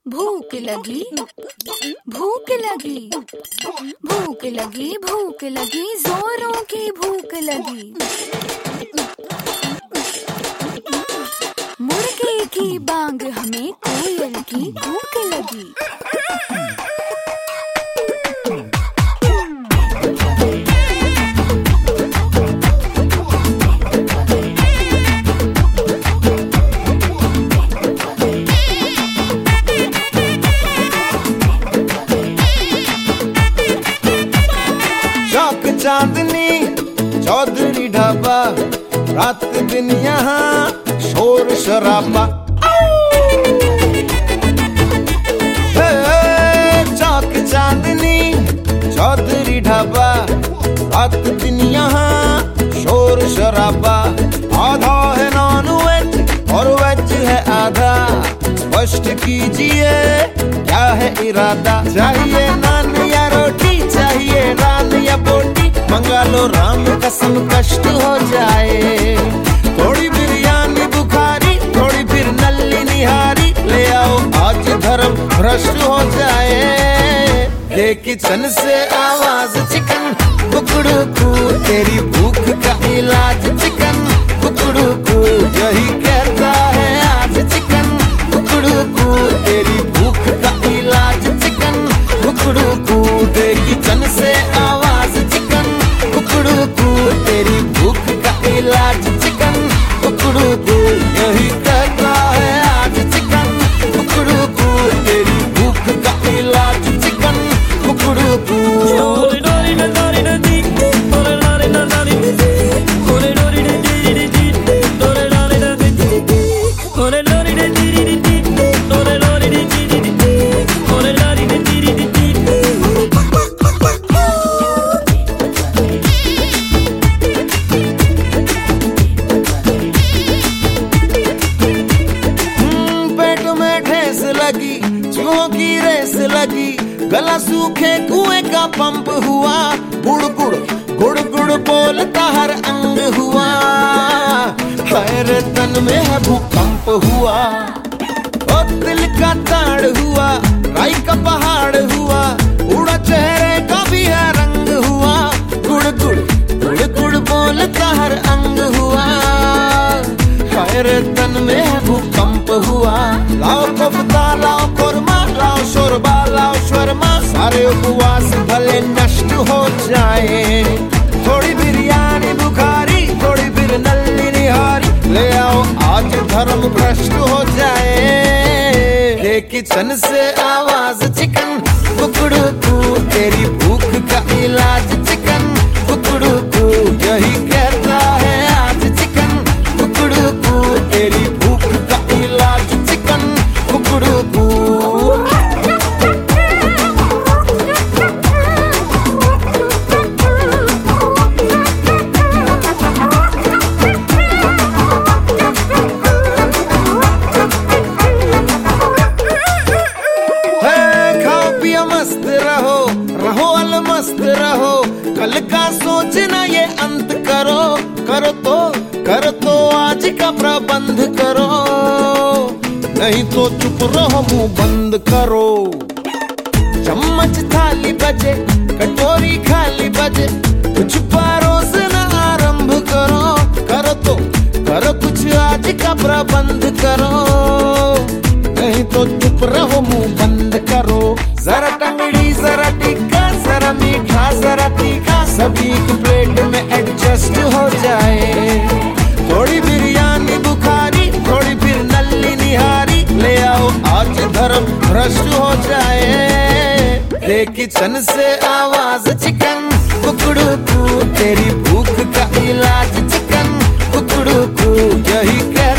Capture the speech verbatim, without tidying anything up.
भूख लगी, भूख लगी, भूख लगी, भूख लगी, जोरों की भूख लगी। मुर्गे की बांग हमें कोयल की भूख लगी। चांदनी चौधरी ढाबा, रात दिन यहाँ शोर शराबा। चौक चांदनी चौधरी ढाबा, रात दिन यहाँ शोर शराबा। आधा है नॉन वेज और वेज है आधा, स्पष्ट कीजिए क्या है इरादा। चाहिए नान या रोटी, चाहिए नान या बोटी, मंगा लो राम कसम कष्ट हो जाए। थोड़ी बिरयानी बुखारी, थोड़ी फिर नल्ली निहारी, ले आओ आज धर्म भ्रष्ट हो जाए। ये किचन से आवाज चिकन कुकड़ू कू, तेरी भूख का इलाज चिकन कुकड़ू कू, यही कहता है आज चिकन कुकड़ू कू, तेरी भूख का इलाज चिकन कुकड़ू कू। ये किचन से आवाज चिकन कुकड़ू कू, तेरी भूख का इलाज चिकन कुकड़ू कू, यही कहता है आज चिकन कुकड़ू कू, तेरी भूख का इलाज चिकन कुकड़ू कू। चूहों की रेस लगी, गला सूखे कुएं का पंप हुआ, गुड़ गुड़ गुड़ गुड़ बोलता हर अंग हुआ, हर तन में है भूकंप हुआ। ओ दिल का ताड़ हुआ, राई का पहाड़ हुआ, उड़ा चेहरे का भी है रंग हुआ, गुड़ गुड़ गुड़ गुड़ बोलता हर अंग हुआ, हर तन में है भूकंप हुआ। लाओ कोफ्ता, लाओ कोरमा, लाओ शोरबा, लाओ शर्मा, सारे उपवास भले नष्ट हो जाए। थोड़ी बिरयानी बुखारी, थोड़ी फिर नल्ली निहारी, ले आओ आज धर्म भ्रष्ट हो जाए। ये किचन से आवाज चिकन कुकड़ू कू, तेरी भूख का इलाज चिकन कुकड़ू कू, यही कहता है आज चिकन कुकड़ू कू, तेरी भूख का इलाज चिकन कुकड़ू कू। मस्त रहो, रहो अलमस्त रहो, कल का सोचना ये अंत करो, करो तो करो तो आज का प्रबंध करो, नहीं तो चुप रहो मुंह बंद करो। चम्मच थाली बजे, कटोरी खाली बजे, कुछ परोसना आरंभ करो, करो तो करो कुछ आज का प्रबंध करो, नहीं तो चुप रहो मुंह बंद करो। जरा टंगड़ी जरा टिक्का, जरा मीठा जरा तीखा, सभी की प्लेट में एडजस्ट हो जाए। थोड़ी बिरयानी बुखारी, थोड़ी फिर नल्ली निहारी, ले आओ आज धर्म भ्रष्ट हो जाए। ये किचन से आवाज चिकन कुकड़ू कू, तेरी भूख का इलाज चिकन कुकड़ू कू, यही कह